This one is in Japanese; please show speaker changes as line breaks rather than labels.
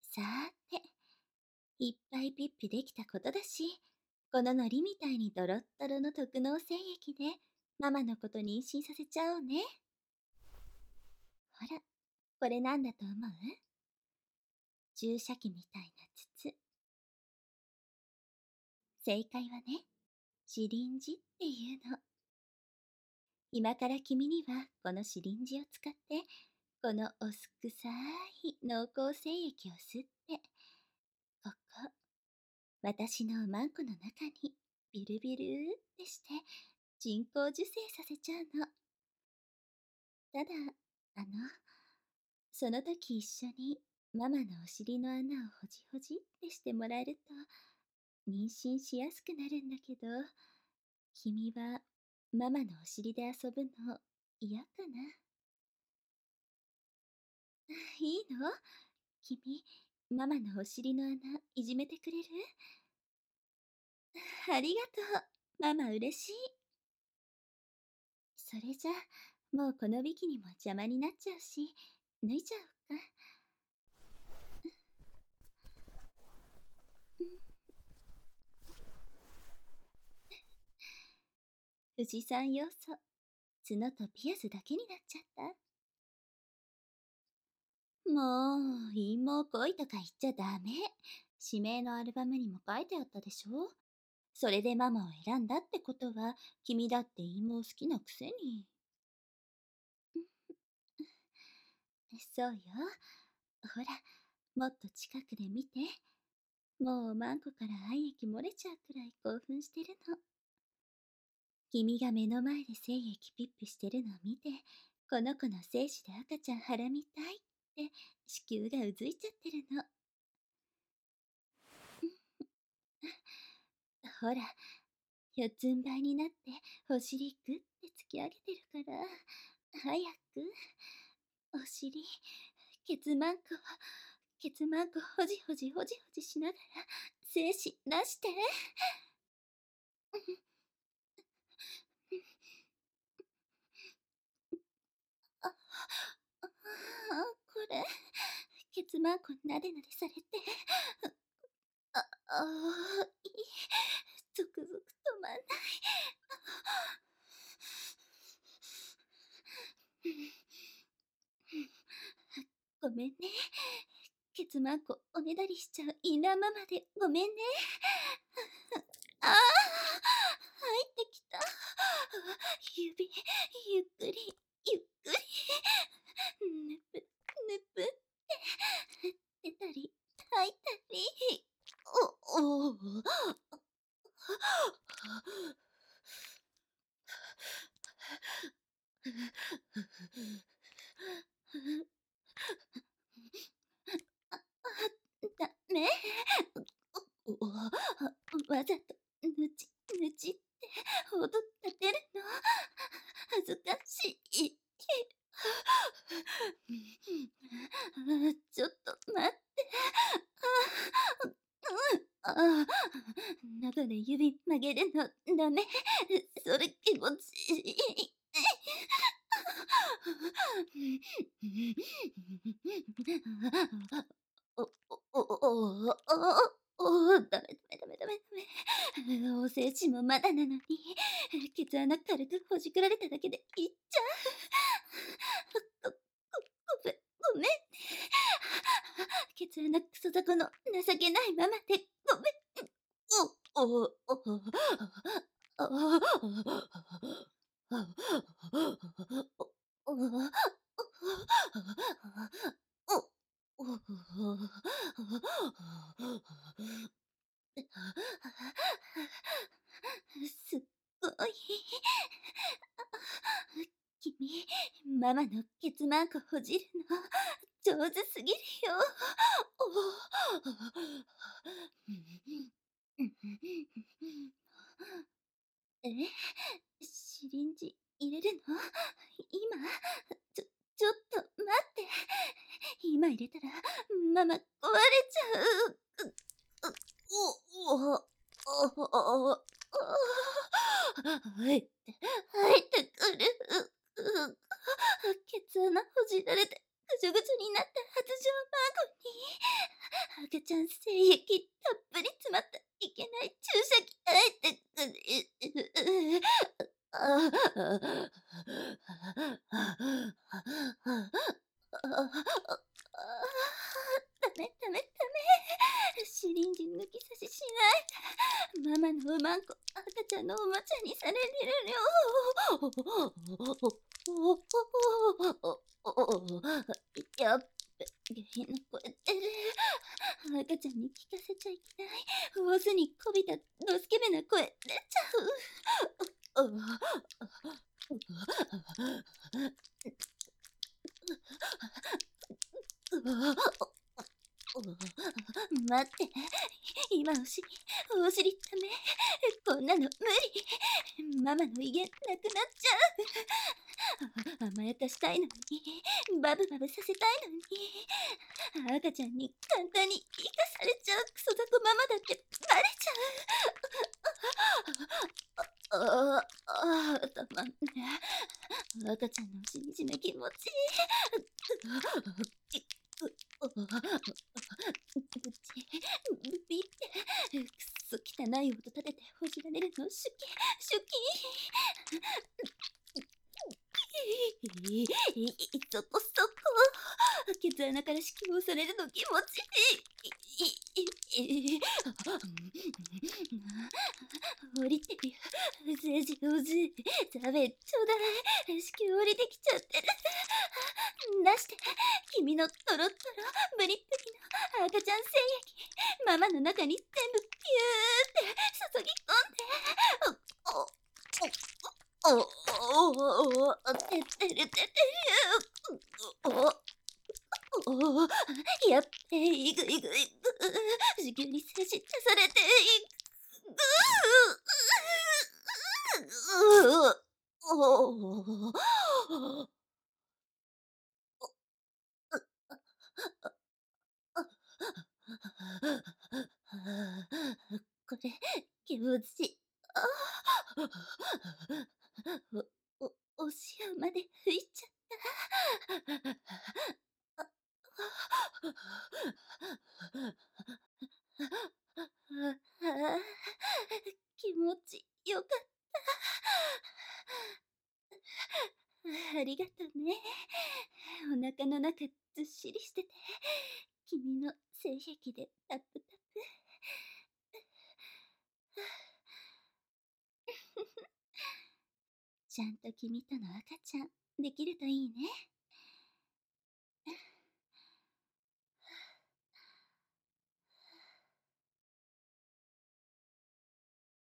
さーて、いっぱいピッピできたことだし、この海苔みたいにドロッドロの特納精液で、ママのこと妊娠させちゃおうね。ほら、これなんだと思う？注射器みたいな筒。正解はね、シリンジっていうの。今から君にはこのシリンジを使って、このおすくさい濃厚精液を吸って、ここ、私のおまんこの中にビルビルーってして人工授精させちゃうの。ただ、あの、その時一緒にママのお尻の穴をほじほじってしてもらえると妊娠しやすくなるんだけど、君はママのお尻で遊ぶの嫌かな？いいの？君、ママのお尻の穴いじめてくれる？ありがとう。ママ嬉しい。それじゃ、もうこのビキニも邪魔になっちゃうし、脱いじゃおうか。富士山要素、角とピアスだけになっちゃった。もう、陰謀恋とか言っちゃダメ。指名のアルバムにも書いてあったでしょ。それでママを選んだってことは、君だって陰謀好きなくせに。そうよ。ほら、もっと近くで見て。もうマンコから愛液漏れちゃうくらい興奮してるの。君が目の前で精液ピッピしてるのを見て、この子の精子で赤ちゃんはらみたいって子宮がうずいちゃってるの。ほら、四つん這いになってお尻グッて突き上げてるから、早く、お尻、ケツマンコ、ケツマンコほじほじほじほじしながら精子出して。あ、これ、ケツマンコなでなでされて、いい、ゾクゾク止まんない。ごめんね。ケツマンコおねだりしちゃうインナーママでごめんね。ああ、入ってきた。指、ゆっくり、ゆっくり。ぬぷ、ぬぷって出たり、吐いたり。お、ダメ。わざと、ぬち、ぬちって踊ってるの。恥ずかしい。ちょっと待って。中で指曲げるのダメ。それ気持ちいい。お、ダメダメダメダメダメ。お精子もまだなのに、ケツ穴軽くほじくられただけでいっちゃう。ごめんね。ケツ穴クソ雑魚の情けないままでごめん。すっごい。君、ママのケツマンコほじるの上手すぎるよ。え、シリンジ入れるの？今？ちょ、ちょっと待って。今入れたら、ママ壊れちゃう。入って、入ってくる。ケツ穴ほじられて、ぐちょぐちょになった発情マンゴに。 赤ちゃん精液たっぷり詰まったいけない注射器あダメダメダメ。シリンジ抜き差ししない。ママのうまんこ赤ちゃんのおもちゃにされてるよ。やっべ、下品な声ってる。赤ちゃんに聞かせちゃいけない。オスにこびたドスケベな声出ちゃう。待って、今お尻ダメ。こんなの無理。ママの威厳なくなっちゃう。甘やかしたいのに、バブバブさせたいのに、赤ちゃんに簡単に生かされちゃうクソザコママだってバレちゃう。たまんね。赤ちゃんのしみじみ気持ちいい。ぶち、ビって、くっそ汚い音立ててほじられるのシュキ、シュキ。そこそこ。ケツ穴から支給されるの気持ちいい。降りてるよ。うぜじうぜ。食べちょうだい。子宮降りてきちゃってる。出して。君のトロトロ、ブリッブリの赤ちゃん精液。ママの中に全部ピューって注ぎ込んで。てってるてってる。やっべえ、いぐいぐいぐ。子宮に精子出されていく。これ、気持ちいい。お塩まで拭いちゃった。気持ちよかった。ありがとね。お腹の中ずっしりしてて、君の精液でタップタップ。ちゃんと君との赤ちゃんできるといいね。